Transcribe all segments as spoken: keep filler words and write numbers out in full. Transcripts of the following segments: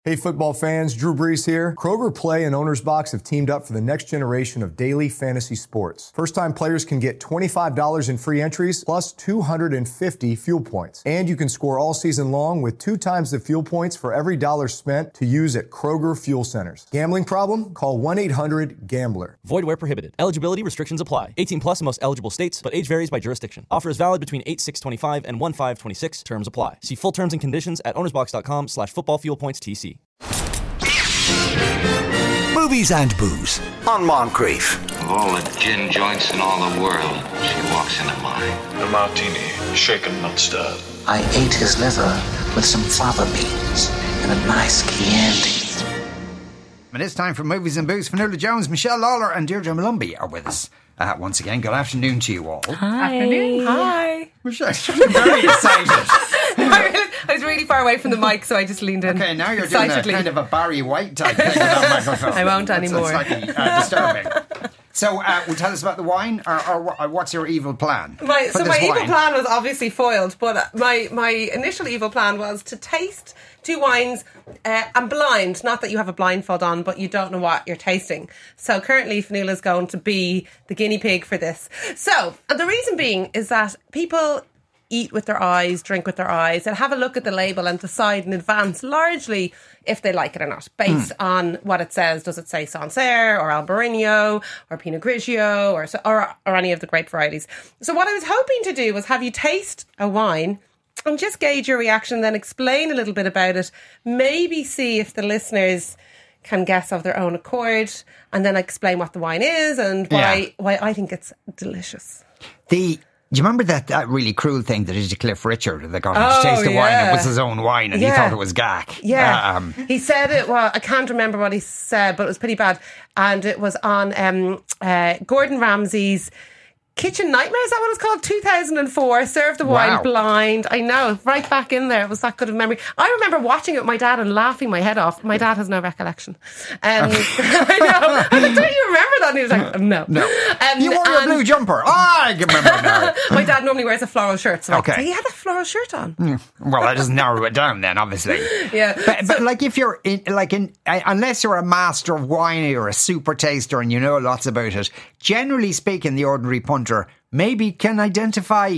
Hey football fans, Drew Brees here. Kroger Play and Owner's Box have teamed up for the next generation of daily fantasy sports. First-time players can get twenty-five dollars in free entries plus two hundred fifty fuel points. And you can score all season long with two times the fuel points for every dollar spent to use at Kroger Fuel Centers. Gambling problem? Call one eight hundred gambler. Void where prohibited. Eligibility restrictions apply. eighteen plus in most eligible states, but age varies by jurisdiction. Offer is valid between eight six twenty-five and one five twenty-six. Terms apply. See full terms and conditions at ownersbox.com slash football fuel points TC. Movies and Booze on Moncrief. Of all the gin joints in all the world, she walks into mine. A martini, shaken, not stirred. I ate his liver with some fava beans and a nice Chianti. And it's time for Movies and Booze. Fionnuala Jones, Michelle Lawler and Deirdre Malumbi are with us. Uh, once again, good afternoon to you all. Hi. Afternoon. Hi. Michelle, you're very excited. I was really far away from the mic, so I just leaned in. Okay, now you're doing a kind of a Barry White type thing with that microphone. I won't anymore. It's slightly uh, disturbing. So, uh, will tell us about the wine, or, or, or what's your evil plan? My, so my wine? evil plan was obviously foiled, but my, my initial evil plan was to taste two wines uh, and blind. Not that you have a blindfold on, but you don't know what you're tasting. So currently Fionnuala's going to be the guinea pig for this. So, and the reason being is that people eat with their eyes, drink with their eyes, and have a look at the label and decide in advance, largely if they like it or not, based mm. on what it says. Does it say Sancerre or Albarino or Pinot Grigio or, or or any of the grape varieties? So what I was hoping to do was have you taste a wine and just gauge your reaction, then explain a little bit about it, maybe see if the listeners can guess of their own accord, and then explain what the wine is and why yeah. why I think it's delicious. The Do you remember that, that really cruel thing that he did to Cliff Richard? That got him oh, to taste the yeah. wine. It was his own wine, and yeah. he thought it was gack. Yeah, um, he said it. Well, I can't remember what he said, but it was pretty bad. And it was on um, uh, Gordon Ramsay's Kitchen Nightmare. Is that what it's called? two thousand four. Served the wine wow. blind. I know, right back in there. It was that good of a memory. I remember watching it with my dad and laughing my head off. My dad has no recollection. Um, I know. I was like, don't you remember that? And he was like, no. No. Um, you wore your blue jumper. Oh, I can remember now. My dad normally wears a floral shirt. So okay. Like, he had a floral shirt on. Mm. Well, that doesn't narrow it down then, obviously. Yeah. But, so, but like if you're, in, like in, uh, unless you're a master of wine or a super taster and you know lots about it, generally speaking, the ordinary punter maybe can identify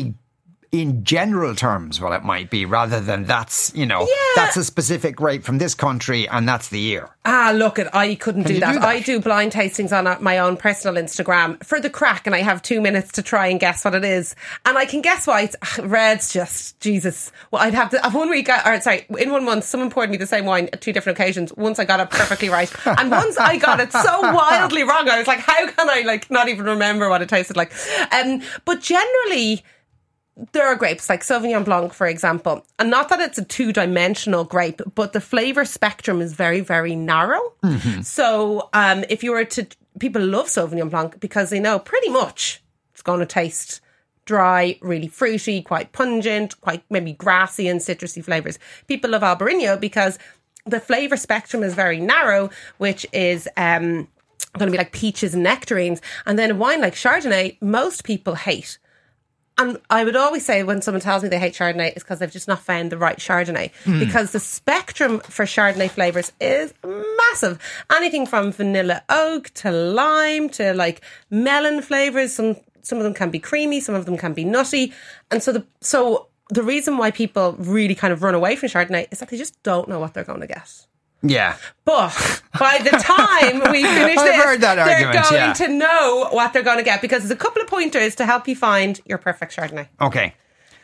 in general terms what it might be, rather than that's, you know, yeah. that's a specific grape from this country and that's the year. Ah, look, it, I couldn't do that. do that. I do blind tastings on my own personal Instagram for the crack, and I have two minutes to try and guess what it is. And I can guess why it's ugh, red's just, Jesus. Well, I'd have to, one week, or sorry, in one month, someone poured me the same wine at two different occasions. Once I got it perfectly right, and once I got it so wildly wrong, I was like, how can I like not even remember what it tasted like? Um, but generally, there are grapes like Sauvignon Blanc, for example, and not that it's a two-dimensional grape, but the flavour spectrum is very, very narrow. Mm-hmm. So um, if you were to... People love Sauvignon Blanc because they know pretty much it's going to taste dry, really fruity, quite pungent, quite maybe grassy and citrusy flavours. People love Albarino because the flavour spectrum is very narrow, which is... Um, going to be like peaches and nectarines. And then a wine like Chardonnay, most people hate. And I would always say when someone tells me they hate Chardonnay, it's because they've just not found the right Chardonnay. Mm. Because the spectrum for Chardonnay flavours is massive. Anything from vanilla oak to lime to like melon flavours. Some some of them can be creamy, some of them can be nutty. And so the so the reason why people really kind of run away from Chardonnay is that they just don't know what they're going to get. Yeah. But by the time we finish I've this, heard that they're argument, going yeah. to know what they're going to get, because there's a couple of pointers to help you find your perfect Chardonnay. Okay.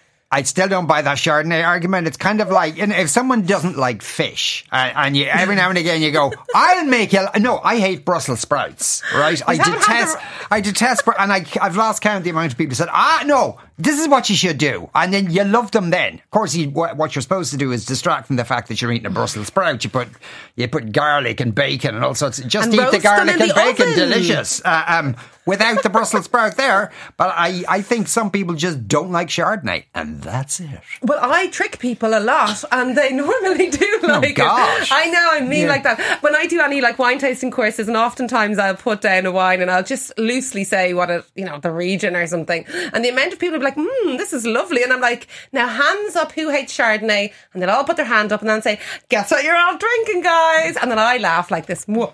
I still don't buy that Chardonnay argument. It's kind of like, you know, if someone doesn't like fish, uh, and you every now and again you go, I'll make you. No, I hate Brussels sprouts, right? I detest, the... I detest, and I, I've lost count the amount of people who said, ah, no, this is what you should do. And then you love them then. Of course, you, what you're supposed to do is distract from the fact that you're eating a Brussels sprout. You put, you put garlic and bacon and all sorts. Just and eat the garlic and the bacon. oven. Delicious. Uh, um, without the Brussels sprout there. But I, I think some people just don't like Chardonnay, and that's it. Well, I trick people a lot, and they normally do like oh, gosh. it. I know, I mean Yeah. like that. When I do any like wine tasting courses, and oftentimes I'll put down a wine and I'll just loosely say what it, you know, the region or something. And the amount of people will be like, hmm, this is lovely. And I'm like, now hands up who hates Chardonnay. And they'll all put their hand up and then say, guess what you're all drinking, guys. And then I laugh like this. oh,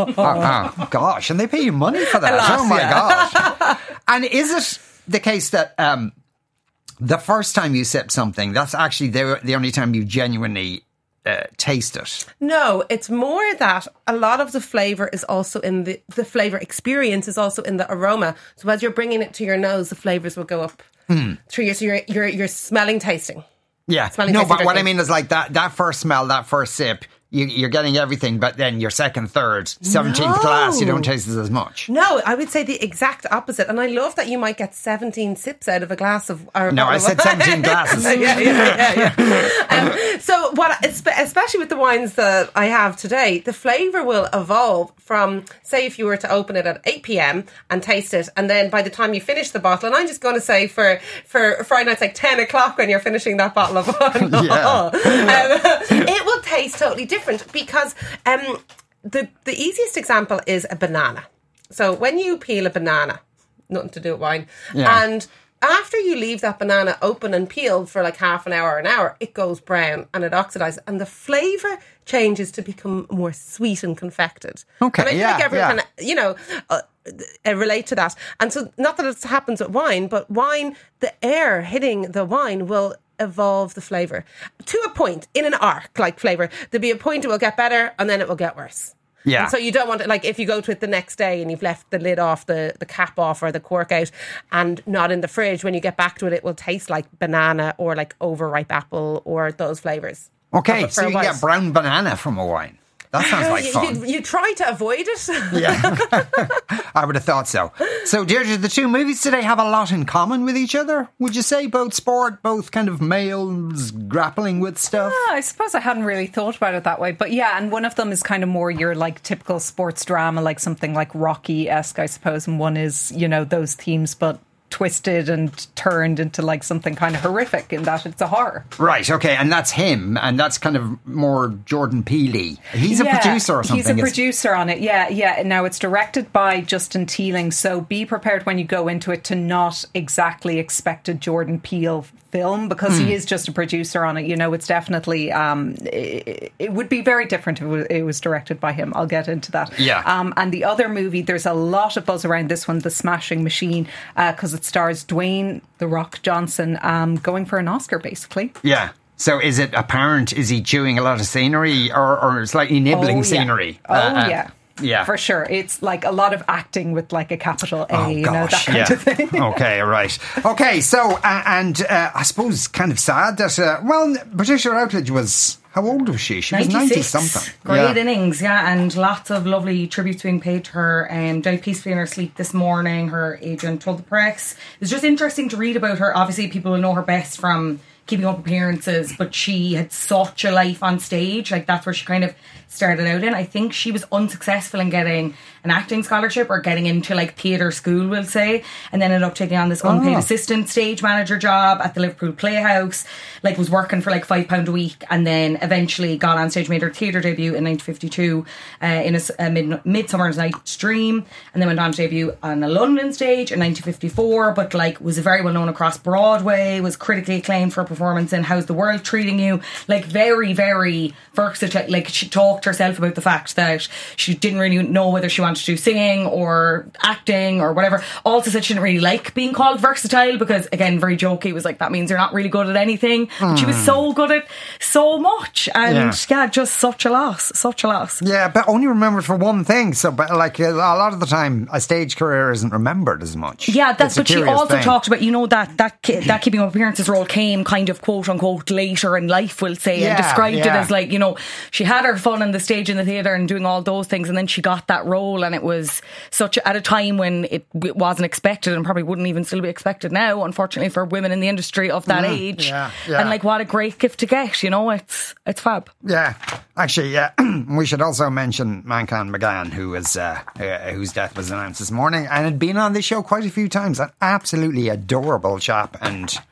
oh, gosh, and they pay you money for that. A lot, oh my yeah. gosh. And is it the case that um, the first time you sip something, that's actually the, the only time you genuinely uh, taste it? No, it's more that a lot of the flavour is also in the, the flavour experience is also in the aroma. So as you're bringing it to your nose, the flavours will go up Mm. through your, so you're, you're, you're smelling tasting. Yeah. Smelling, no, tasting, but what I drinking. mean is like that, that first smell, that first sip, you, you're getting everything, but then your second, third, seventeenth No. glass, you don't taste it as much. No, I would say the exact opposite. And I love that you might get seventeen sips out of a glass of... Or a No, bottle I of said wine. seventeen glasses. yeah, yeah, yeah. yeah. um, so what, especially with the wines that I have today, the flavour will evolve from, say, if you were to open it at eight p.m. and taste it, and then by the time you finish the bottle, and I'm just going to say for, for Friday night, it's like ten o'clock when you're finishing that bottle of wine. Yeah. um, it will taste totally different because um, the, the easiest example is a banana. So when you peel a banana, nothing to do with wine, Yeah. and after you leave that banana open and peeled for like half an hour or an hour, it goes brown and it oxidizes and the flavour changes to become more sweet and confected. Okay, and I feel yeah, like everyone yeah. can, you know, uh, uh, relate to that. And so not that it happens with wine, but wine, the air hitting the wine will evolve the flavour to a point in an arc, like flavour. There'll be a point it will get better and then it will get worse. Yeah. And so you don't want it, like if you go to it the next day and you've left the lid off, the, the cap off or the cork out and not in the fridge, when you get back to it, it will taste like banana or like overripe apple or those flavours. Okay, For- for so a you can while. get brown banana from a wine. That sounds like you, fun. You, you try to avoid it. Yeah, I would have thought so. So, Deirdre, the two movies today have a lot in common with each other, would you say? Both sport, both kind of males grappling with stuff? Oh, I suppose I hadn't really thought about it that way. But yeah, and one of them is kind of more your like typical sports drama, like something like Rocky-esque, I suppose. And one is, you know, those themes, but twisted and turned into like something kind of horrific in that it's a horror. Right, okay, and that's him, and that's kind of more Jordan Peele. He's a Yeah, producer or something. He's a It's- producer on it, yeah, yeah. Now, it's directed by Justin Teeling, so be prepared when you go into it to not exactly expect a Jordan Peele film, because Hmm. he is just a producer on it. You know, it's definitely, um, it, it would be very different if it was, it was directed by him. I'll get into that. Yeah. Um, and the other movie, there's a lot of buzz around this one, The Smashing Machine, because it stars Dwayne The Rock Johnson um, going for an Oscar, basically. Yeah. So is it apparent, is he chewing a lot of scenery or, or slightly nibbling Oh, yeah. scenery? Oh, Uh, uh, yeah. Yeah. For sure. It's like a lot of acting with like a capital A, Oh, you know, that gosh, kind yeah. of thing. Okay, right. Okay, so, uh, and uh, I suppose kind of sad that, uh, well, Patricia Routledge was, how old was she? She was ninety-something. Great innings, yeah, and lots of lovely tributes being paid to her. Um, died peacefully in her sleep this morning, her agent told the press. It was just interesting to read about her. Obviously, people will know her best from Keeping Up Appearances, but she had such a life on stage. Like, that's where she kind of started out in. I think she was unsuccessful in getting an acting scholarship or getting into like theatre school, we'll say, and then ended up taking on this unpaid Oh. assistant stage manager job at the Liverpool Playhouse, like was working for like five pound a week, and then eventually got on stage, made her theatre debut in nineteen fifty-two uh, in a, s- a mid- Midsummer's Night's Dream, and then went on to debut on a London stage in nineteen fifty-four, but like was very well known across Broadway, was critically acclaimed for a performance in How's the World Treating You, like very very versatile. Like, she talked herself about the fact that she didn't really know whether she wanted to do singing or acting or whatever. Also said she didn't really like being called versatile because, again, very jokey, was like, that means you're not really good at anything. But she was so good at so much, and Yeah. yeah, just such a loss, such a loss. Yeah, but only remembered for one thing. So, but like a lot of the time, a stage career isn't remembered as much. Yeah, that's It's a what she curious also thing. talked about. You know, that that ki- that Keeping Up Appearances role came kind of quote unquote later in life, we'll say, Yeah, and described it yeah. as like, you know, she had her fun on the stage in the theatre and doing all those things, and then she got that role, and it was such a, at a time when it, it wasn't expected, and probably wouldn't even still be expected now, unfortunately, for women in the industry of that Mm, age. yeah, yeah. And like, what a great gift to get. You know, it's it's fab. Yeah, actually, yeah. We should also mention Mancan McGann, who was uh, uh, whose death was announced this morning, and had been on this show quite a few times. An absolutely adorable chap, and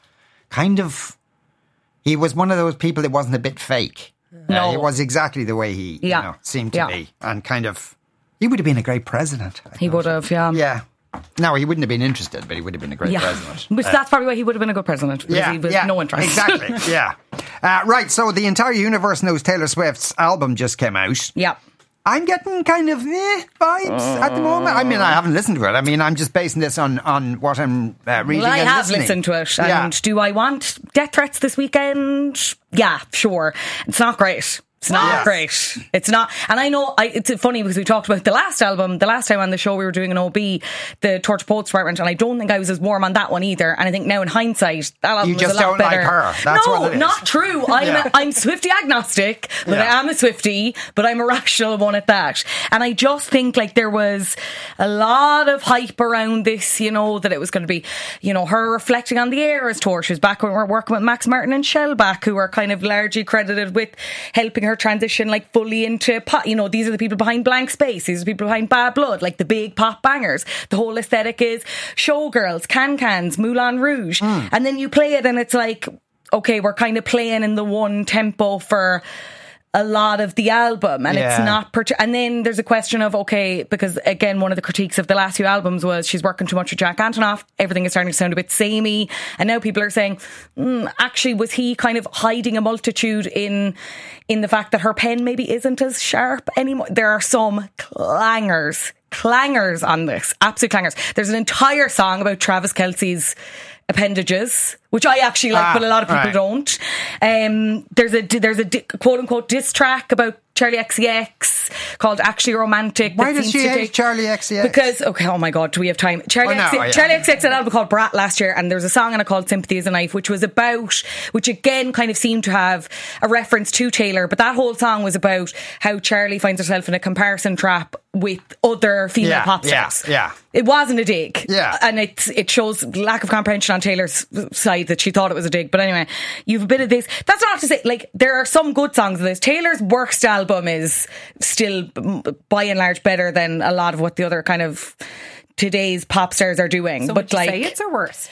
kind of, he was one of those people that wasn't a bit fake. No. Uh, he was exactly the way he Yeah. you know, seemed to Yeah. be. And kind of, he would have been a great president. I He thought. would have, yeah. Yeah. No, he wouldn't have been interested, but he would have been a great Yeah. president. Which Uh, that's probably why he would have been a good president. Because yeah, he was yeah, no interest. Exactly, yeah. Uh, right, so the entire universe knows Taylor Swift's album just came out. Yeah. I'm getting kind of eh, vibes at the moment. I mean, I haven't listened to it. I mean, I'm just basing this on, on what I'm uh, reading Well, I and have listening. listened to it. Yeah. And do I want death threats this weekend? Yeah, sure. It's not great. It's not Yes. great. It's not. And I know I, it's funny because we talked about the last album, the last time on the show we were doing an O B, the Torture Poets Department, and I don't think I was as warm on that one either. And I think now in hindsight, that album You was just a lot don't better. like her. That's no, what it is. not true. I'm, Yeah. a, I'm Swiftie agnostic, but Yeah. I am a Swiftie, but I'm a rational one at that. And I just think like there was a lot of hype around this, you know, that it was going to be, you know, her reflecting on the Eras tour. She was back when we were working with Max Martin and Shellback, who are kind of largely credited with helping her transition like fully into pop. You know, these are the people behind Blank Space. These are the people behind Bad Blood, like the big pop bangers. The whole aesthetic is Showgirls, Can Cans, Moulin Rouge. Mm. And then you play it and it's like, okay, we're kind of playing in the one tempo for a lot of the album, and Yeah. it's not part- and then there's a question of, okay, because again one of the critiques of the last few albums was she's working too much with Jack Antonoff, everything is starting to sound a bit samey, and now people are saying mm, actually was he kind of hiding a multitude in in the fact that her pen maybe isn't as sharp anymore. There are some clangers clangers on this, absolute clangers. There's an entire song about Travis Kelce's appendages, which I actually like, Ah, but a lot of people right. don't. Um, there's a there's a di- quote unquote diss track about Charlie X C X called "Actually Romantic." Why that does seems she to hate take- Charlie X C X? Because okay, oh my god, do we have time? Charlie Oh, no, X C X, yeah. Charlie X C X had an album called Brat last year, and there's a song on it called "Sympathy Is a Knife," which was about, which again kind of seemed to have a reference to Taylor, but that whole song was about how Charlie finds herself in a comparison trap with other female Yeah, pop yeah, stars. yeah. It wasn't a dig. Yeah. And it, it shows lack of comprehension on Taylor's side that she thought it was a dig. But anyway, you've a bit of this. That's not to say, like, there are some good songs of this. Taylor's worst album is still, by and large, better than a lot of what the other kind of today's pop stars are doing. So but would you like, say it's her worst?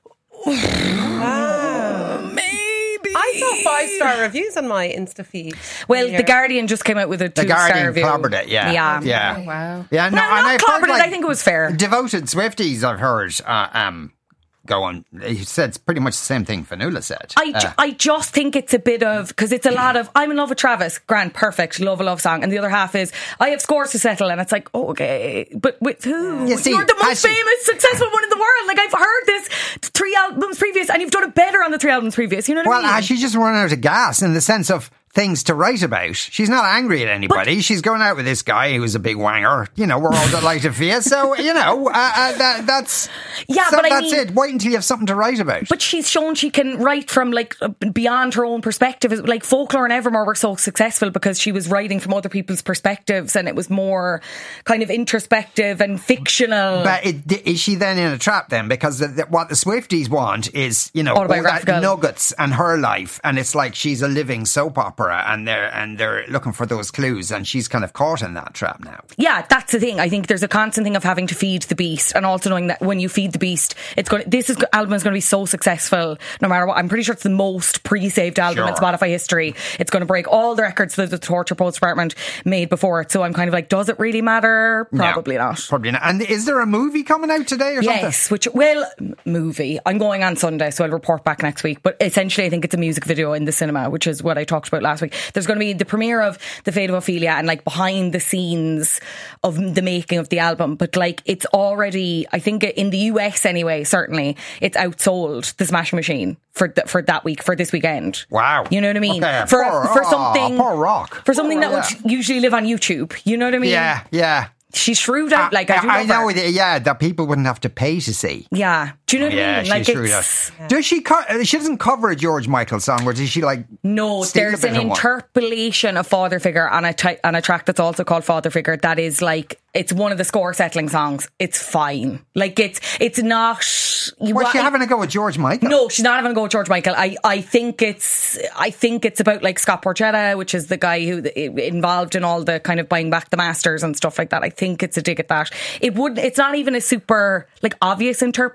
I saw five star reviews on my Insta feed. well, Here. The Guardian just came out with a The two star Guardian review. clobbered it, yeah. Yeah. Yeah. Oh, wow. Yeah, no, No, and not I've clobbered heard, it, like, I think it was fair. Devoted Swifties, I've heard, uh, um, go on. He said it's pretty much the same thing Fanula said. I, ju- Uh, I just think it's a bit of, because it's a lot of, I'm in love with Travis, grand, perfect, love a love song. And the other half is, I have scores to settle. And it's like, oh, okay, but with who? You see, You're the has most she- famous, successful one in the world. Like, I've heard this three albums previous, and you've done it better on the three albums previous. You know what well, I mean? uh, she just run out of gas in the sense of things to write about. She's not angry at anybody. She's going out with this guy who's a big wanger. You know, we're all delighted for you. So, you know, uh, uh, that, that's, Yeah, so but I that's mean- it. Wait until you have something to write about. But she's shown she can write from like beyond her own perspective. Like Folklore and Evermore were so successful because she was writing from other people's perspectives, and it was more kind of introspective and fictional. But it, is she then in a trap then? Because the, the, what the Swifties want is, you know, all that Autobiographical. nuggets and her life, and it's like she's a living soap opera, and they're and they're looking for those clues, and she's kind of caught in that trap now. Yeah, that's the thing. I think there's a constant thing of having to feed the beast, and also knowing that when you feed the beast, it's going. This is, album is going to be so successful, no matter what. I'm pretty sure it's the most pre-saved album in Sure. Spotify history. It's going to break all the records that the Torture Poets Department made before it. So I'm kind of like, does it really matter? Probably No, not. Probably not. And is there a movie coming out today or Yes, something? which, well, m- movie. I'm going on Sunday, so I'll report back next week. But essentially, I think it's a music video in the cinema, which is what I talked about last week. There's going to be the premiere of The Fate of Ophelia and like behind the scenes of the making of the album. But like, it's already, I think in the U S anyway, certainly, it's outsold the Smashing Machine for th- for that week, for this weekend. Wow. You know what I mean? Okay, For poor- for aw, something, poor rock. for something Poor- that yeah. would usually live on YouTube. You know what I mean? Yeah, yeah. She's shrewd out. Like, I, do I love know, her. that, yeah, that people wouldn't have to pay to see. Yeah. Do you know what Yeah, I mean? she's Like, shrewd it's, out. Does she? Co- she doesn't cover a George Michael song, or does she like? no, steal a there's bit an of one? interpolation of Father Figure on a ty- on a track that's also called Father Figure. That is like, it's one of the score settling songs. It's fine. Like, it's it's not. You Was wa- she having a go with George Michael? No, she's not having a go with George Michael. I, I think it's I think it's about like Scott Porchetta, which is the guy who involved in all the kind of buying back the masters and stuff like that. I think it's a dig at that. It would. It's not even a super like obvious interpolation.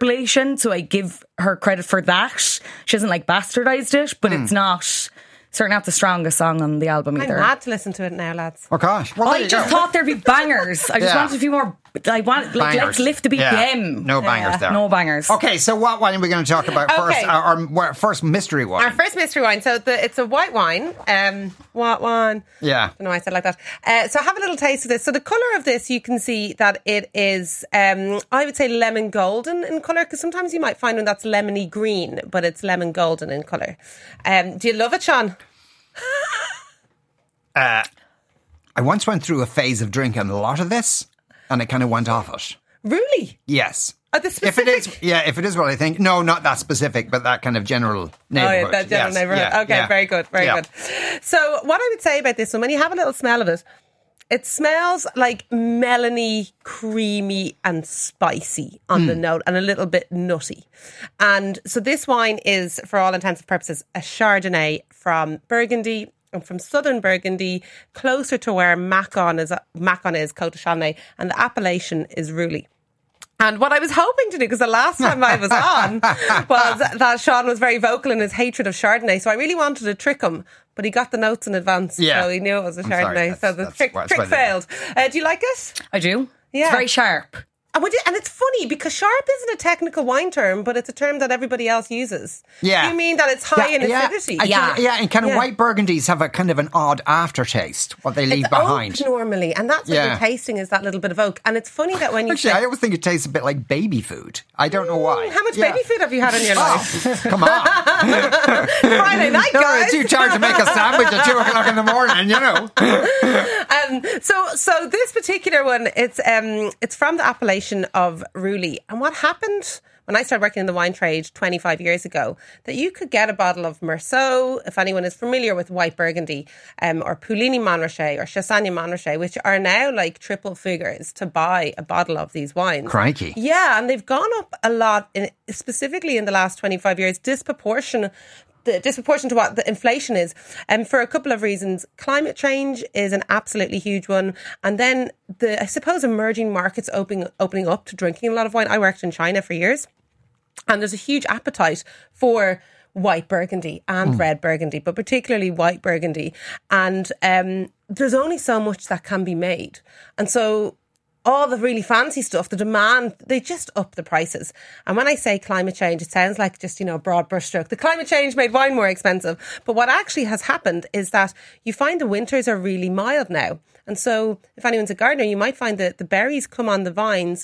band, so I give her credit for that. She hasn't like bastardized it, but Hmm. it's not certainly not the strongest song on the album I'm either. mad to listen to it now, lads. Oh gosh. Well, there I you just go. thought there'd be bangers. I just Yeah. wanted a few more. I want like Bangers. let's lift the B P M. Yeah. No bangers Yeah, there. No bangers. Okay, so what wine are we going to talk about Okay. first? Our, our first mystery wine. Our first mystery wine. So the, it's a white wine. Um, white wine. Yeah. I don't know why I said it like that. Uh, so have a little taste of this. So the colour of this, you can see that it is, um, I would say lemon golden in colour, because sometimes you might find one that's lemony green, but it's lemon golden in colour. Um, do you love it, Sean? Uh, I once went through a phase of drinking a lot of this, and I kind of went off it. Really? Yes. Are the If specific? it is, yeah, if it is what I think, no, not that specific, but that kind of general neighborhood. Oh, yeah, that general Yes, neighborhood. yeah, okay, yeah. very good, very Yeah. good. So, what I would say about this one, when you have a little smell of it, it smells like melony, creamy, and spicy on the note, and a little bit nutty. And so, this wine is, for all intents and purposes, a Chardonnay from Burgundy. And from southern Burgundy, closer to where Macon is, Macon is, Côte de Chardonnay, and the appellation is Rouly. And what I was hoping to do, because the last time I was on, was that Sean was very vocal in his hatred of Chardonnay. So I really wanted to trick him, but he got the notes in advance. Yeah. So he knew it was a I'm sorry, Chardonnay. that's- so the that's trick, what- trick that's what I failed. Uh, do you like it? I do. Yeah. It's very sharp. And, would you, and it's funny because sharp isn't a technical wine term, but it's a term that everybody else uses. Yeah. You mean that it's high in yeah, acidity? I Yeah. think- yeah, and kind of Yeah. white burgundies have a kind of an odd aftertaste, what they leave It's behind. oak normally, and that's what Yeah. you're tasting is that little bit of oak. And it's funny that when you Actually, say, I always think it tastes a bit like baby food. I don't know why. how much Yeah. baby food have you had in your life? Oh, come on. Friday night, No, guys. it's too charged to make a sandwich at two o'clock in the morning, you know. Um, so, so this particular one, it's um, it's from the appellation of Rouly. And what happened when I started working in the wine trade twenty-five years ago, that you could get a bottle of Meursault, if anyone is familiar with white Burgundy, um, or Puligny Montrachet or Chassagne Montrachet, which are now like triple figures to buy a bottle of these wines. Crikey. Yeah, and they've gone up a lot, in, specifically in the last twenty-five years, disproportionate. The disproportion to what the inflation is, and um, for a couple of reasons. Climate change is an absolutely huge one, and then the I suppose emerging markets opening opening up to drinking a lot of wine. I worked in China for years, and there's a huge appetite for white Burgundy and Mm. red Burgundy, but particularly white Burgundy. And um, there's only so much that can be made, and so all the really fancy stuff, the demand, they just up the prices. And when I say climate change, it sounds like just, you know, a broad brushstroke. The climate change made wine more expensive. But what actually has happened is that you find the winters are really mild now. And so if anyone's a gardener, you might find that the berries come on the vines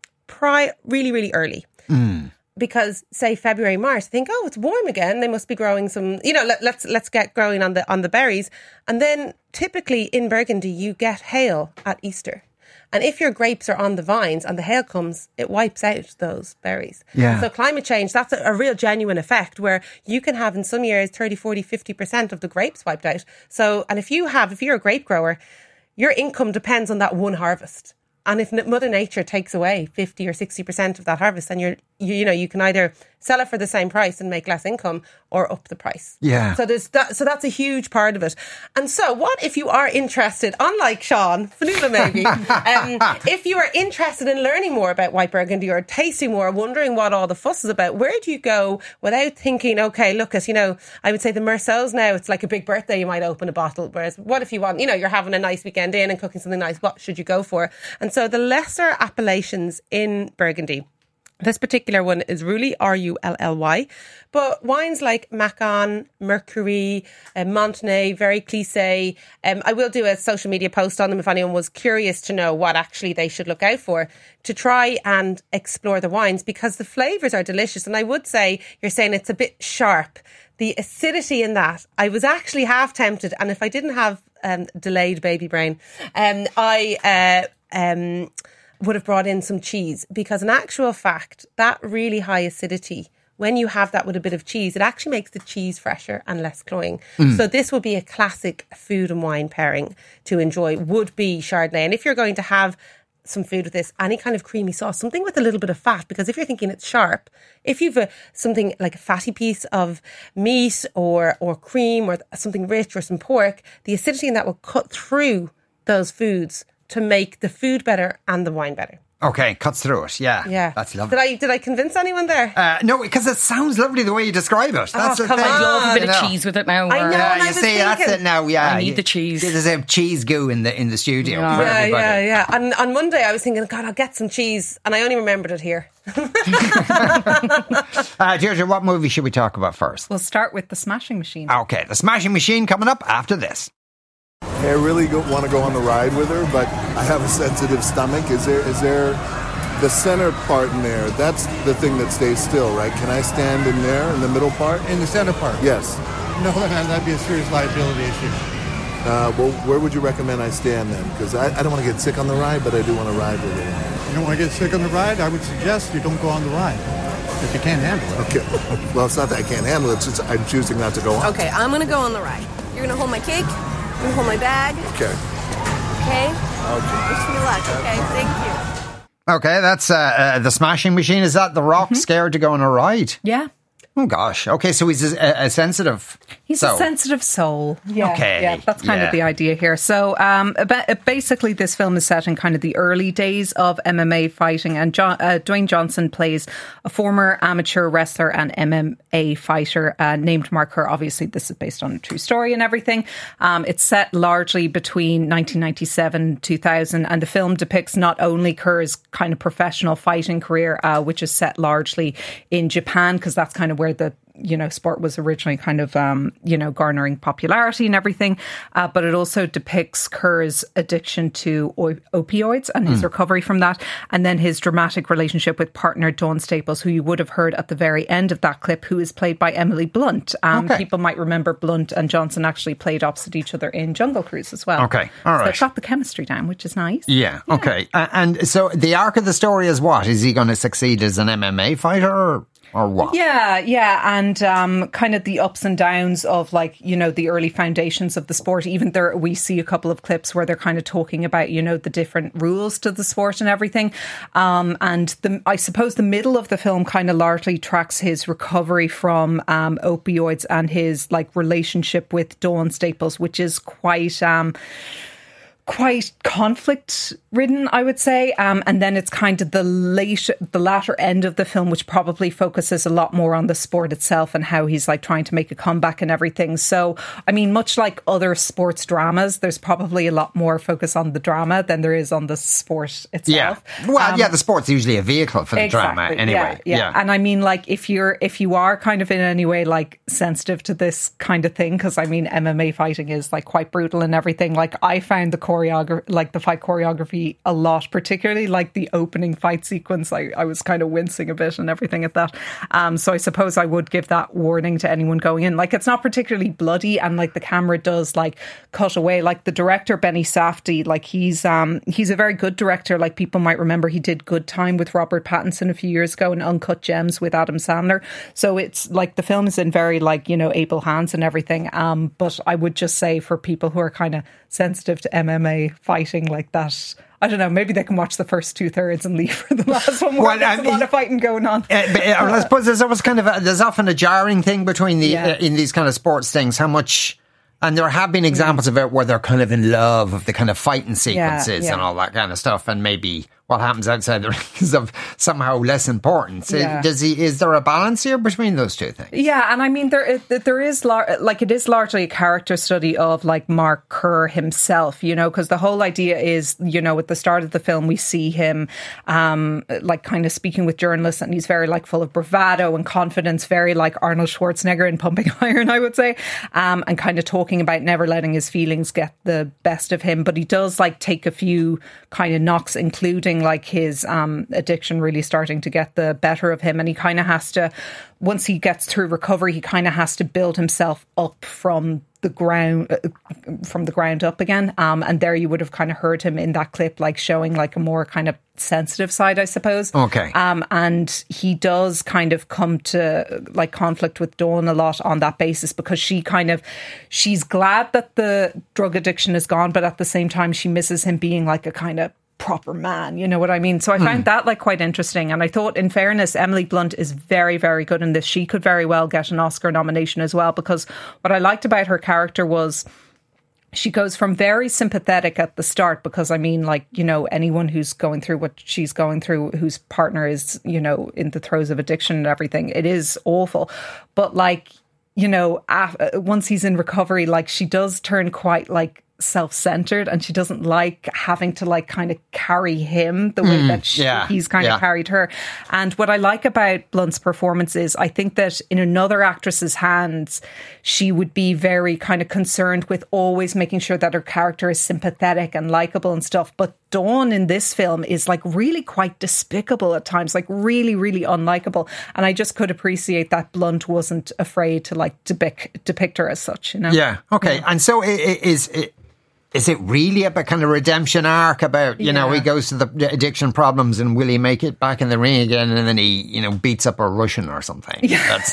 pri- really, really early. Mm. Because say February, March, think, oh, it's warm again. They must be growing some, you know, let, let's let's get growing on the on the berries. And then typically in Burgundy, you get hail at Easter. And if your grapes are on the vines and the hail comes, it wipes out those berries. Yeah. So climate change, that's a, a real genuine effect where you can have in some years thirty, forty, fifty percent of the grapes wiped out. So, and if you have, if you're a grape grower, your income depends on that one harvest. And if Mother Nature takes away fifty or sixty percent of that harvest, then you're, you, you know, you can either sell it for the same price and make less income or up the price. Yeah. So there's that, so that's a huge part of it. And so what if you are interested, unlike Sean, Fanula maybe, um, if you are interested in learning more about white Burgundy or tasting more, wondering what all the fuss is about, where do you go without thinking, okay, look at, you know, I would say the Meursaults now, it's like a big birthday, you might open a bottle. Whereas what if you want, you know, you're having a nice weekend in and cooking something nice, what should you go for? And so the lesser appellations in Burgundy, this particular one is Rouly, R U L L Y. But wines like Macon, Mercury, uh, Montenay, very cliché. Um, I will do a social media post on them if anyone was curious to know what actually they should look out for to try and explore the wines, because the flavours are delicious. And I would say, you're saying it's a bit sharp. The acidity in that, I was actually half tempted. And if I didn't have um, delayed baby brain, um, I... Uh, um, would have brought in some cheese, because in actual fact, that really high acidity, when you have that with a bit of cheese, it actually makes the cheese fresher and less cloying. Mm. So this would be a classic food and wine pairing to enjoy, would be Chardonnay. And if you're going to have some food with this, any kind of creamy sauce, something with a little bit of fat, because if you're thinking it's sharp, if you've a, something like a fatty piece of meat or, or cream or something rich or some pork, the acidity in that will cut through those foods to make the food better and the wine better. Okay, cuts through it. Yeah, Yeah. that's lovely. Did I did I convince anyone there? Uh, no, because it sounds lovely the way you describe it. That's Oh, the come thing. on. I love a bit You of know. cheese with it now. I know. or- Yeah, and I you was see, that's thinking- it now. Yeah, I need You- the cheese. There's a cheese goo in the in the studio. Yeah. for Yeah, everybody. yeah, yeah. And on Monday, I was thinking, God, I'll get some cheese, and I only remembered it here. Uh, Deirdre, what movie should we talk about first? We'll start with The Smashing Machine. Okay, The Smashing Machine coming up after this. I really go, want to go on the ride with her, but I have a sensitive stomach. Is there is there the center part in there? That's the thing that stays still, right? Can I stand in there in the middle part? In the center part? Yes. No, then that'd be a serious liability issue. Uh, well, where would you recommend I stand then? Because I, I don't want to get sick on the ride, but I do want to ride with her. You don't want to get sick on the ride? I would suggest you don't go on the ride if you can't handle it. Okay. Well, it's not that I can't handle it. It's just I'm choosing not to go on. Okay, I'm gonna go on the ride. You're gonna hold my cake. You're gonna hold my bag. Okay. Okay. Okay. Wish me luck. Okay. Thank you. Okay, that's uh, uh, The Smashing Machine. Is that The Rock Mm-hmm. scared to go on a ride? Yeah. Oh, gosh. Okay, so he's a, a sensitive He's soul. a sensitive soul. Yeah, Okay, yeah, that's kind yeah. of the idea here. So, um, ba- basically, this film is set in kind of the early days of M M A fighting, and John, uh, Dwayne Johnson plays a former amateur wrestler and M M A fighter uh, named Mark Kerr. Obviously, this is based on a true story and everything. Um, it's set largely between nineteen ninety-seven and two thousand, and the film depicts not only Kerr's kind of professional fighting career, uh, which is set largely in Japan, because that's kind of where the you know, sport was originally kind of, um, you know, garnering popularity and everything. Uh, but it also depicts Kerr's addiction to o- opioids and his Mm. recovery from that. And then his dramatic relationship with partner Dawn Staples, who you would have heard at the very end of that clip, who is played by Emily Blunt. Um, Okay. People might remember Blunt and Johnson actually played opposite each other in Jungle Cruise as well. Okay, all So right. they've got the chemistry down, which is nice. Yeah, okay. Uh, and so the arc of the story is what? Is he going to succeed as an M M A fighter or, or what? Yeah, yeah, and um, kind of the ups and downs of, like, you know, the early foundations of the sport. Even there, we see a couple of clips where they're kind of talking about, you know, the different rules to the sport and everything. Um, and the, I suppose the middle of the film kind of largely tracks his recovery from um, opioids and his, like, relationship with Dawn Staples, which is quite... Um, quite conflict ridden, I would say. Um, and then it's kind of the late, the latter end of the film, which probably focuses a lot more on the sport itself and how he's like trying to make a comeback and everything. So, I mean, much like other sports dramas, there's probably a lot more focus on the drama than there is on the sport itself. Yeah. Well, Um, yeah, the sport's usually a vehicle for the drama Exactly, anyway. Yeah, yeah. And I mean, like, if you're if you are kind of in any way like sensitive to this kind of thing, because I mean, M M A fighting is like quite brutal and everything. Like, I found the choreography, like the fight choreography, a lot, particularly like the opening fight sequence. I, I was kind of wincing a bit and everything at that. Um, so I suppose I would give that warning to anyone going in. Like, it's not particularly bloody, and like the camera does like cut away. Like the director Benny Safdie, like he's um he's a very good director. Like people might remember he did Good Time with Robert Pattinson a few years ago and Uncut Gems with Adam Sandler. So it's like the film is in very like, you know, able hands and everything. Um, but I would just say for people who are kind of sensitive to M M A fighting like that, I don't know, maybe they can watch the first two thirds and leave for the last one. Where Well, there's I a lot mean- of fighting going on. Uh, but, uh, I suppose there's always kind of a, there's often a jarring thing between the Yeah. uh, in these kind of sports things. How much, and there have been examples of it where they're kind of in love of the kind of fighting sequences yeah. and all that kind of stuff, and maybe what happens outside the ring is of somehow less importance. Yeah. Does he? Is there a balance here between those two things? Yeah, and I mean there is- there is lar- like it is largely a character study of like Mark Kerr himself, you know, because the whole idea is, you know, at the start of the film we see him um like kind of speaking with journalists, and he's very like full of bravado and confidence, very like Arnold Schwarzenegger in Pumping Iron, I would say, um and kind of talking about never letting his feelings get the best of him. But he does like take a few kind of knocks, including like his um addiction really starting to get the better of him, and he kind of has to, once he gets through recovery, he kind of has to build himself up from the ground, uh, from the ground up again. Um, and there you would have kind of heard him in that clip, like showing like a more kind of sensitive side, I suppose. Okay. Um, and he does kind of come to like conflict with Dawn a lot on that basis, because she kind of, she's glad that the drug addiction is gone, but at the same time she misses him being like a kind of proper man, you know what I mean? So I found that like quite interesting, and I thought, in fairness, Emily Blunt is very, very good in this. She could very well get an Oscar nomination as well, because what I liked about her character was she goes from very sympathetic at the start because, I mean, like, you know, anyone who's going through what she's going through, whose partner is, you know, in the throes of addiction and everything, it is awful. But like, you know, af- once he's in recovery, like she does turn quite like self-centered, and she doesn't like having to like kind of carry him the way mm, that she, yeah, he's kind yeah. of carried her. And what I like about Blunt's performance is I think that in another actress's hands, she would be very kind of concerned with always making sure that her character is sympathetic and likable and stuff. But Dawn in this film is like really quite despicable at times, like really, really unlikable. And I just could appreciate that Blunt wasn't afraid to like depict, depict her as such, you know? Yeah. Okay. Yeah. And so it, it is it, Is it really a kind of redemption arc about, you yeah. know, he goes to the addiction problems and will he make it back in the ring again, and then he, you know, beats up a Russian or something? Yeah, that's,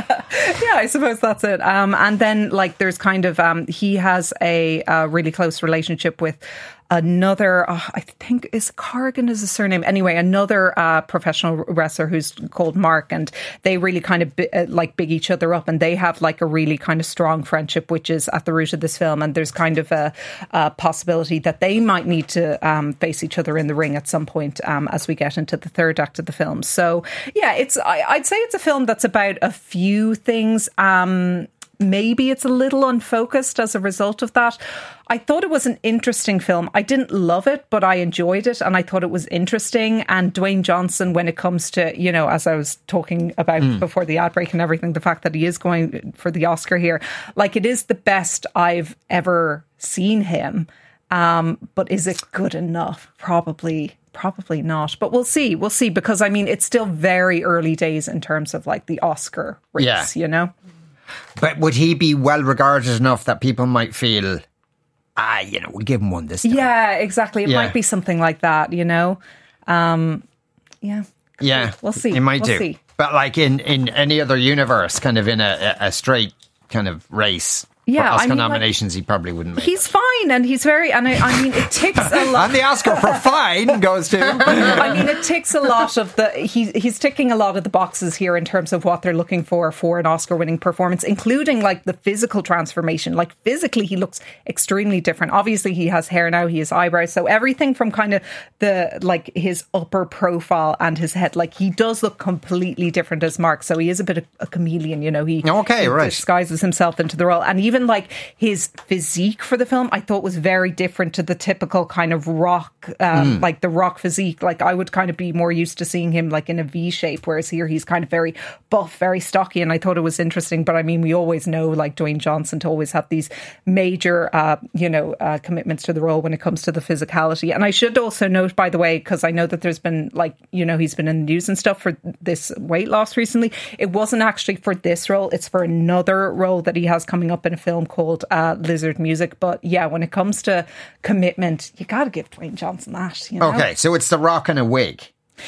yeah, I suppose that's it. Um, and then, like, there's kind of, um, he has a, a really close relationship with another, oh, I think is Corrigan is a surname. Anyway, another uh, professional wrestler who's called Mark, and they really kind of bi- uh, like big each other up, and they have like a really kind of strong friendship, which is at the root of this film. And there's kind of a, a possibility that they might need to um, face each other in the ring at some point um, as we get into the third act of the film. So yeah, it's I, I'd say it's a film that's about a few things. Um, Maybe it's a little unfocused as a result of that. I thought it was an interesting film. I didn't love it, but I enjoyed it, and I thought it was interesting. And Dwayne Johnson, when it comes to, you know, as I was talking about mm. before the ad break and everything, the fact that he is going for the Oscar here, like it is the best I've ever seen him. Um, but is it good enough? Probably. Probably not, but we'll see. We'll see, because I mean, it's still very early days in terms of like the Oscar race, yeah. you know? But would he be well regarded enough that people might feel, ah, you know, we'll give him one this time? Yeah, exactly. It yeah. might be something like that, you know? Um, yeah. Yeah. We'll see. It might we'll do. See. But like in, in any other universe, kind of in a, a straight kind of race, yeah, for Oscar I mean, nominations, like, he probably wouldn't make He's it. fine, and he's very, and I, I mean, it ticks a lot. And the Oscar for fine goes to. I mean, it ticks a lot of the. He, he's ticking a lot of the boxes here in terms of what they're looking for for an Oscar-winning performance, including like the physical transformation. Like physically, he looks extremely different. Obviously, he has hair now, he has eyebrows, so everything from kind of the like his upper profile and his head, like he does look completely different as Mark. So he is a bit of a chameleon, you know. He okay, he right. disguises himself into the role, and even like his physique for the film I thought was very different to the typical kind of rock um, mm. like the rock physique. Like I would kind of be more used to seeing him like in a V shape, whereas here he's kind of very buff, very stocky, and I thought it was interesting. But I mean, we always know like Dwayne Johnson to always have these major uh, you know uh, commitments to the role when it comes to the physicality. And I should also note, by the way, because I know that there's been like, you know, he's been in the news and stuff for this weight loss recently, it wasn't actually for this role, it's for another role that he has coming up in a film called uh, Lizard Music. But yeah, when it comes to commitment, you got to give Dwayne Johnson that, you know? Okay, so it's The Rock in a wig.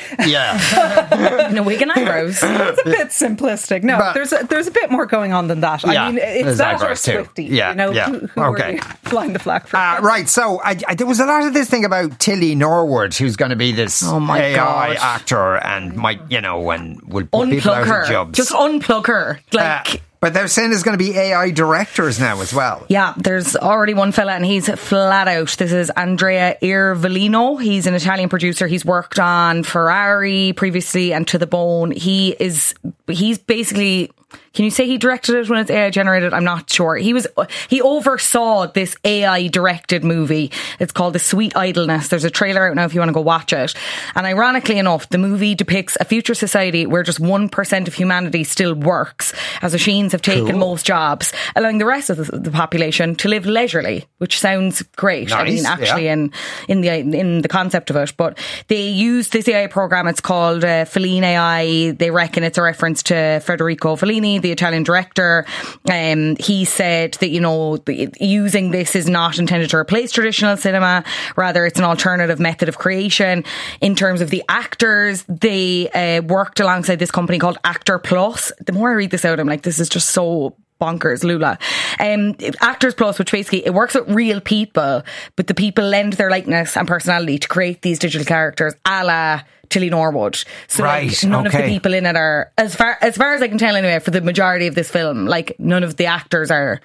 Yeah. In a wig and eyebrows. It's a bit simplistic. No, but there's a, there's a bit more going on than that. Yeah, I mean, it's that or Swifty. Yeah, you know, yeah. who, who okay. are flying the flag for? Uh, right, so I, I, there was a lot of this thing about Tilly Norwood, who's going to be this oh my A I God. actor and might, you know, and will put unplug people out her. of jobs. Just unplug her. Like... Uh, But they're saying there's going to be A I directors now as well. Yeah, there's already one fella and he's flat out. This is Andrea Irvolino. He's an Italian producer. He's worked on Ferrari previously and To the Bone. He is, he's basically... Can you say he directed it when it's A I generated? I'm not sure. He was he oversaw this A I directed movie. It's called The Sweet Idleness. There's a trailer out now if you want to go watch it. And ironically enough, the movie depicts a future society where just one percent of humanity still works, as machines have taken cool. most jobs, allowing the rest of the, the population to live leisurely, which sounds great. Nice, I mean, actually, yeah. in in the in the concept of it. But they use this A I program. It's called uh, Fellini A I. They reckon it's a reference to Federico Fellini, the Italian director. Um, he said that, you know, using this is not intended to replace traditional cinema. Rather, it's an alternative method of creation. In terms of the actors, they uh, worked alongside this company called Actor Plus. The more I read this out, I'm like, this is just so bonkers, Lula. Um, Actors Plus, which basically it works with real people, but the people lend their likeness and personality to create these digital characters, a la Tilly Norwood. So right, like, none okay. of the people in it are, as far as far as I can tell anyway, for the majority of this film, like none of the actors are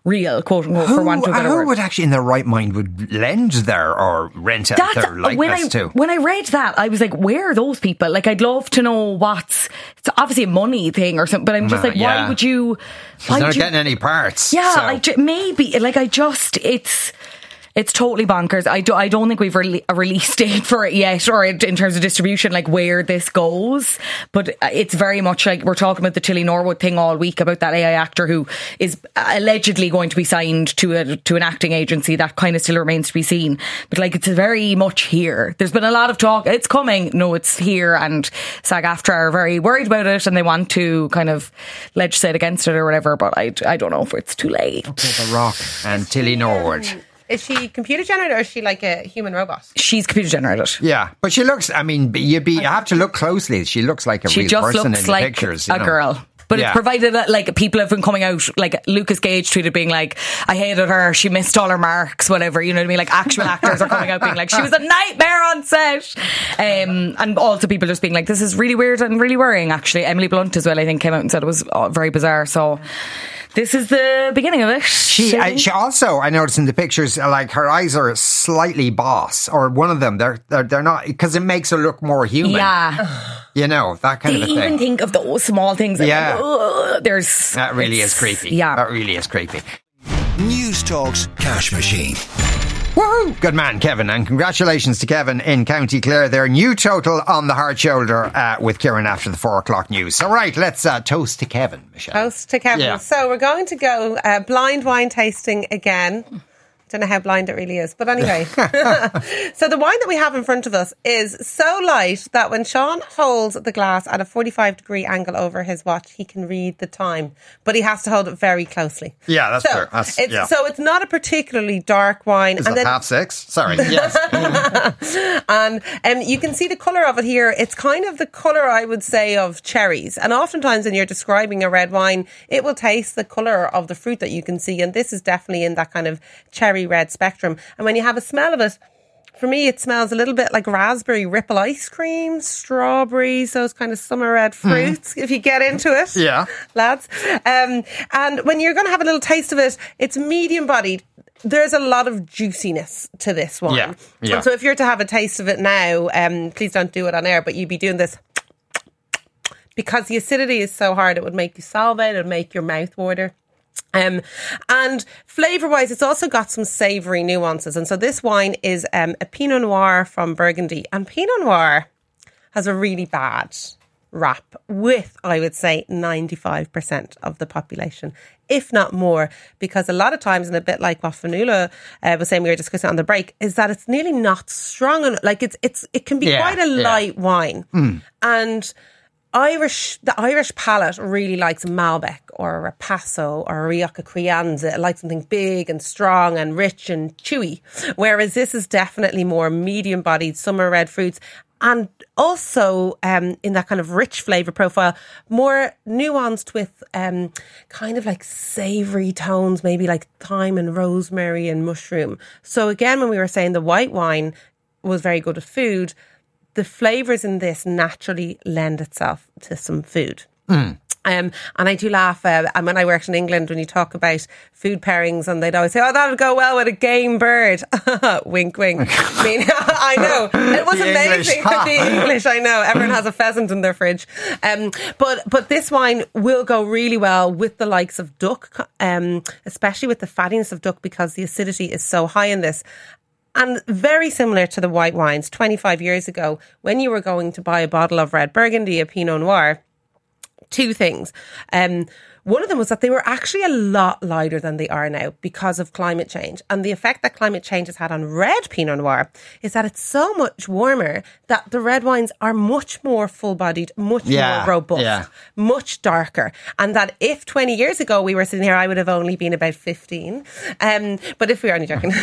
real, quote unquote, Who, for want of a better who word. would actually in their right mind would lend their or rent out That's, their likeness when I, to? When I read that, I was like, where are those people? Like, I'd love to know what's... It's obviously a money thing or something, but I'm just Uh, like, yeah. why would you... Because Why they're would not you getting any parts. yeah, so. I ju- maybe. Like, I just... It's... It's totally bonkers. I, do, I don't think we've re- a release date for it yet, or in, in terms of distribution, like where this goes. But it's very much like we're talking about the Tilly Norwood thing all week about that A I actor who is allegedly going to be signed to a to an acting agency. That kind of still remains to be seen. But like, it's very much here. There's been a lot of talk. It's coming. No, it's here. And SAG-AFTRA are very worried about it, and they want to kind of legislate against it or whatever. But I, I don't know if it's too late. Okay, The Rock and Tilly Norwood. Is she computer generated or is she like a human robot? She's computer generated. Yeah, but she looks, I mean, you'd be, you have to look closely. She looks like a She real just person looks in the like pictures. you a know. girl. But Yeah. it's provided that, like, people have been coming out, like, Lucas Gage tweeted being like, I hated her, she missed all her marks, whatever, you know what I mean? Like, actual actors are coming out being like, she was a nightmare on set. Um, and also people just being like, this is really weird and really worrying, actually. Emily Blunt as well, I think, came out and said it was uh, very bizarre. So this is the beginning of it. She, I, she also, I noticed in the pictures, uh, like her eyes are slightly boss, or one of them. They're they're, they're not, because it makes her look more human. Yeah. You know, that kind They of a even thing. think of those small things. Like, Yeah. ugh, there's That really it's- is creepy. Yeah. That really is creepy. News Talk's Cash Machine. Woohoo! Good man, Kevin, and congratulations to Kevin in County Clare. Their new total on the hard shoulder uh, with Kieran after the four o'clock news. So, right, let's uh, toast to Kevin, Michelle. Toast to Kevin. Yeah. So we're going to go uh, blind wine tasting again. Don't know how blind it really is, but anyway. So the wine that we have in front of us is so light that when Sean holds the glass at a forty-five degree angle over his watch, he can read the time, but he has to hold it very closely. Yeah, that's so fair. That's, it's, yeah. So it's not a particularly dark wine. Is and that then, half six? Sorry. Yes. and um, you can see the colour of it here. It's kind of the colour, I would say, of cherries. And oftentimes when you're describing a red wine, it will taste the colour of the fruit that you can see. And this is definitely in that kind of cherry red spectrum. And when you have a smell of it, for me, it smells a little bit like raspberry ripple ice cream, strawberries, those kind of summer red fruits, mm. if you get into it. Yeah. Lads. Um, and when you're going to have a little taste of it, it's medium bodied. There's a lot of juiciness to this wine. Yeah, yeah. And so if you're to have a taste of it now, um, please don't do it on air, but you'd be doing this because the acidity is so hard, it would make you salivate, it would make your mouth water. Um, and flavour wise, it's also got some savoury nuances. And so this wine is um, a Pinot Noir from Burgundy. And Pinot Noir has a really bad rap with, I would say, ninety-five percent of the population, if not more, because a lot of times, and a bit like what Fanula uh, was saying, we were discussing on the break, is that it's nearly not strong enough. Like it's, it's, it can be Yeah, quite a yeah. light wine. Mm. And Irish, the Irish palate really likes Malbec or a Paso or a Rioja Crianza. It likes something big and strong and rich and chewy. Whereas this is definitely more medium-bodied summer red fruits. And also um, in that kind of rich flavour profile, more nuanced with um, kind of like savoury tones, maybe like thyme and rosemary and mushroom. So again, when we were saying the white wine was very good with food, the flavours in this naturally lend itself to some food. Mm. Um, and I do laugh, uh, and when I worked in England, when you talk about food pairings, and they'd always say, oh, that'll go well with a game bird. Wink, wink. I mean, I know. It was The amazing. English. The English, I know. Everyone has a pheasant in their fridge. Um, but, but this wine will go really well with the likes of duck, um, especially with the fattiness of duck, because the acidity is so high in this. And very similar to the white wines, twenty-five years ago, when you were going to buy a bottle of red Burgundy, a Pinot Noir, two things. Um, one of them was that they were actually a lot lighter than they are now because of climate change. And the effect that climate change has had on red Pinot Noir is that it's so much warmer that the red wines are much more full-bodied, much Yeah, more robust, yeah. much darker. And that if twenty years ago we were sitting here, I would have only been about fifteen. Um, but if we were only joking.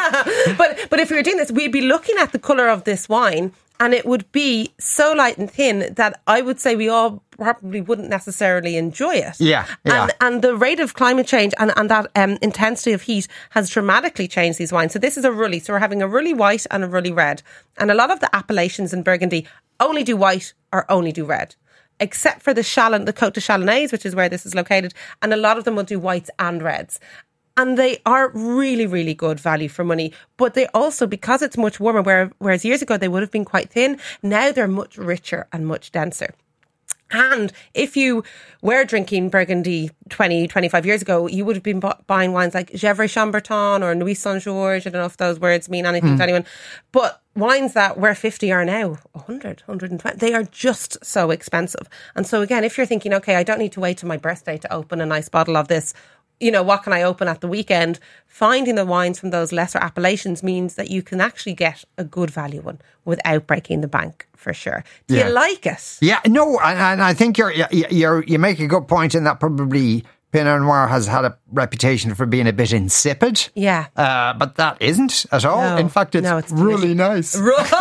but, but if we were doing this, we'd be looking at the colour of this wine and it would be so light and thin that I would say we all probably wouldn't necessarily enjoy it. Yeah, yeah. And, and the rate of climate change and, and that um, intensity of heat has dramatically changed these wines. So this is a Rully. So we're having a Rully white and a Rully red. And a lot of the appellations in Burgundy only do white or only do red, except for the Chalon, the Côte de Chalonnaise, which is where this is located. And a lot of them will do whites and reds. And they are really, really good value for money. But they also, because it's much warmer, where, whereas years ago they would have been quite thin, now they're much richer and much denser. And if you were drinking Burgundy twenty, twenty-five years ago, you would have been bu- buying wines like Gevrey Chambertin or Nuits Saint-Georges. I don't know if those words mean anything mm. to anyone. But wines that were fifty are now one hundred, one hundred twenty. They are just so expensive. And so again, if you're thinking, okay, I don't need to wait till my birthday to open a nice bottle of this, you know, what can I open at the weekend? Finding the wines from those lesser appellations means that you can actually get a good value one without breaking the bank, for sure. Do yeah. you like it? Yeah, no, and, and I think you're, you're, you make a good point in that probably Pinot Noir has had a reputation for being a bit insipid. Yeah. Uh, but that isn't at all. No, in fact, it's, no, it's really nice. Are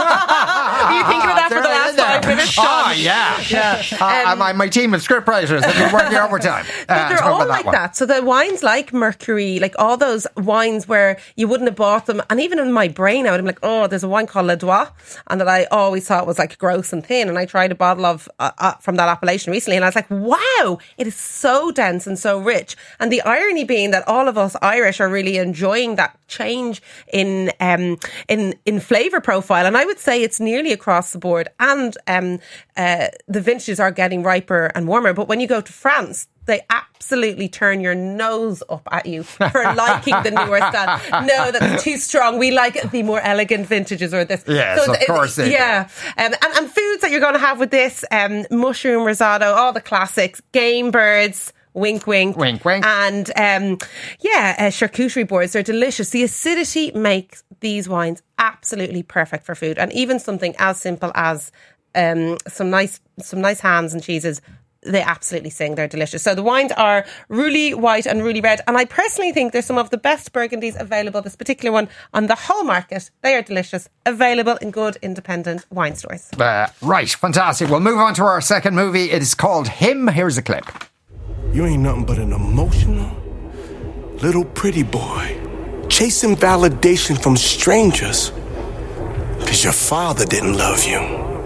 you thinking of that for the last five minutes, Sean? Oh, yeah. yeah. Uh, um, my, my team of scriptwriters have been working overtime. Uh, they're all that like one. that. So the wines like Mercury, like all those wines where you wouldn't have bought them. And even in my brain, I would have been like, oh, there's a wine called Le Doigt. And that I always thought was like gross and thin. And I tried a bottle of uh, uh, from that appellation recently. And I was like, wow, it is so dense and so rich. And the irony being that all of us Irish are really enjoying that change in um, in in flavour profile, and I would say it's nearly across the board. And um, uh, the vintages are getting riper and warmer. But when you go to France, they absolutely turn your nose up at you for liking the newer style. No, that's too strong. We like the more elegant vintages or this. Yes, so of course they Yeah. Um, and, and foods that you're going to have with this, um, mushroom risotto, all the classics, game birds, wink, wink. Wink, wink. And, um, yeah, uh, charcuterie boards. They're delicious. The acidity makes these wines absolutely perfect for food. And even something as simple as um, some nice some nice hams and cheeses, they absolutely sing. They're delicious. So the wines are Rouly White and Rouly Red. And I personally think they're some of the best Burgundies available, this particular one, on the whole market. They are delicious. Available in good independent wine stores. Uh, right, fantastic. We'll move on to our second movie. It is called Him. Here's a clip. You ain't nothing but an emotional little pretty boy chasing validation from strangers because your father didn't love you.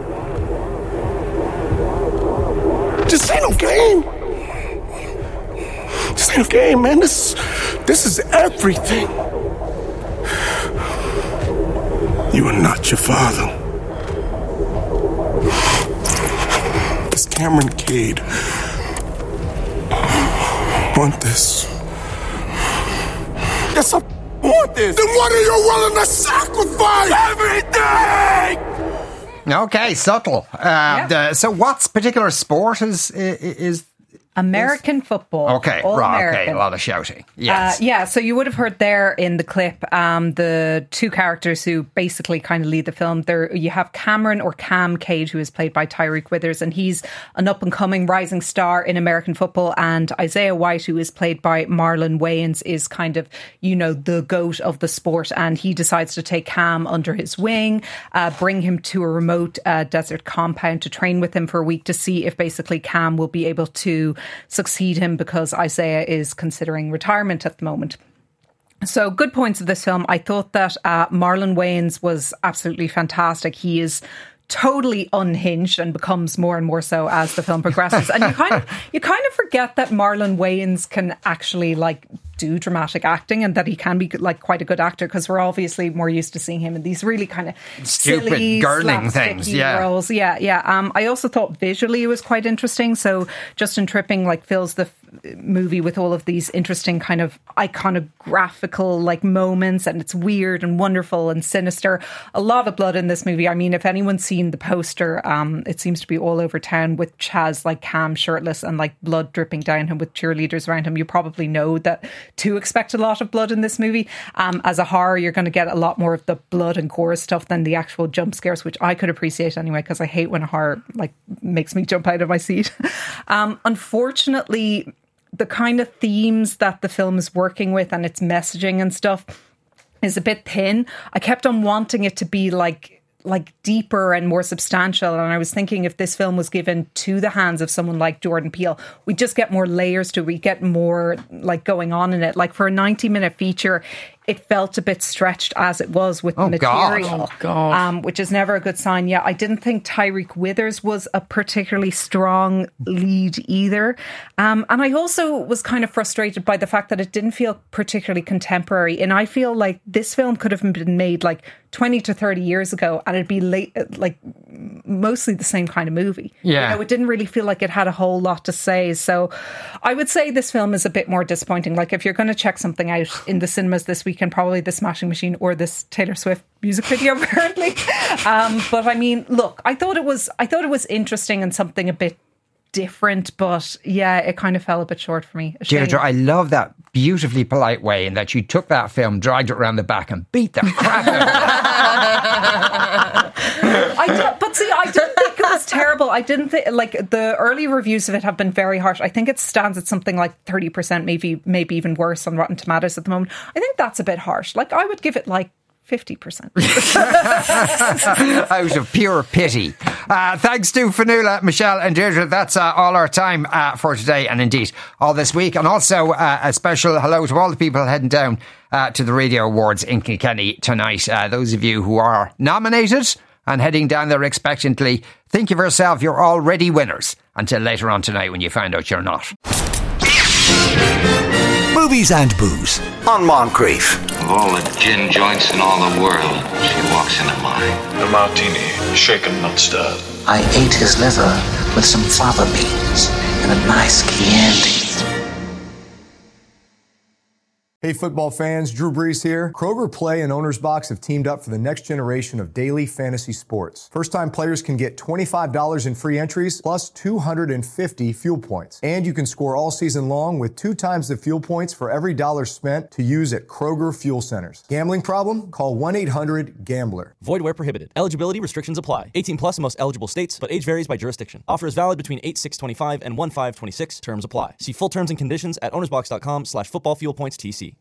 This ain't no game. This ain't no game, man. This, this is everything. You are not your father. This Cameron Cade want this. Yes, I want this. Then what are you willing to sacrifice? Everything! Okay, subtle. Uh, Yep. the, so what's particular sport is is American football. Okay, All right, American. okay, a lot of shouting. Yes. Uh, yeah, so you would have heard there in the clip um, the two characters who basically kind of lead the film. There, you have Cameron or Cam Cade, who is played by Tyreek Withers, and he's an up-and-coming rising star in American football. And Isaiah White, who is played by Marlon Wayans, is kind of, you know, the goat of the sport. And he decides to take Cam under his wing, uh, bring him to a remote uh, desert compound to train with him for a week to see if basically Cam will be able to succeed him, because Isaiah is considering retirement at the moment. So good points of this film. I thought that uh, Marlon Wayans was absolutely fantastic. He is totally unhinged and becomes more and more so as the film progresses. And you kind of you kind of forget that Marlon Wayans can actually like do dramatic acting, and that he can be like quite a good actor, because we're obviously more used to seeing him in these really kind of stupid silly, girling things. Yeah. roles. Yeah, yeah. Um, I also thought visually it was quite interesting. So Justin Tripping like fills the f- movie with all of these interesting kind of iconographical like moments, and it's weird and wonderful and sinister. A lot of blood in this movie. I mean, if anyone's seen the poster, um, it seems to be all over town, which has like Cam shirtless and like blood dripping down him with cheerleaders around him. You probably know that to expect a lot of blood in this movie. Um, as a horror, you're going to get a lot more of the blood and gore stuff than the actual jump scares, which I could appreciate anyway, because I hate when a horror like makes me jump out of my seat. um, unfortunately, the kind of themes that the film is working with and its messaging and stuff is a bit thin. I kept on wanting it to be like like deeper and more substantial, and I was thinking if this film was given to the hands of someone like Jordan Peele, we just get more layers to it. We get more like going on in it. Like for a ninety minute feature, it felt a bit stretched as it was with Oh, the God. material, Oh, God. Um, which is never a good sign. Yeah, I didn't think Tyreek Withers was a particularly strong lead either. Um, and I also was kind of frustrated by the fact that it didn't feel particularly contemporary. And I feel like this film could have been made like twenty to thirty years ago and it'd be late, like mostly the same kind of movie. Yeah. You know, it didn't really feel like it had a whole lot to say. So I would say this film is a bit more disappointing. Like if you're going to check something out in the cinemas this weekend, probably The Smashing Machine or this Taylor Swift music video apparently. Um, but I mean, look, I thought it was, I thought it was interesting and something a bit different, but yeah, it kind of fell a bit short for me. A shame. Deirdre, I love that beautifully polite way in that you took that film, dragged it around the back and beat the crap out of it. I did, but see, I didn't think it was terrible. I didn't think, like, the early reviews of it have been very harsh. I think it stands at something like thirty percent, maybe maybe even worse on Rotten Tomatoes at the moment. I think that's a bit harsh. Like, I would give it like fifty percent. Out of pure pity. Uh, thanks to Fionnuala, Michelle and Deirdre. That's uh, all our time uh, for today and indeed all this week. And also uh, a special hello to all the people heading down uh, to the Radio Awards in Kilkenny tonight. Uh, those of you who are nominated and heading down there expectantly, think of yourself, you're already winners until later on tonight when you find out you're not. Movies and booze on Moncrief. Of all the gin joints in all the world, she walks into mine. A martini, shaken, not stirred. I ate his liver with some fava beans and a nice Chianti. Hey football fans, Drew Brees here. Kroger Play and Owner's Box have teamed up for the next generation of daily fantasy sports. First-time players can get twenty-five dollars in free entries plus two hundred fifty fuel points. And you can score all season long with two times the fuel points for every dollar spent to use at Kroger Fuel Centers. Gambling problem? Call one eight hundred gambler. Void where prohibited. Eligibility restrictions apply. eighteen plus in most eligible states, but age varies by jurisdiction. Offer is valid between eight six twenty-five and one five twenty-six. Terms apply. See full terms and conditions at ownersbox.com slash football fuel points TC.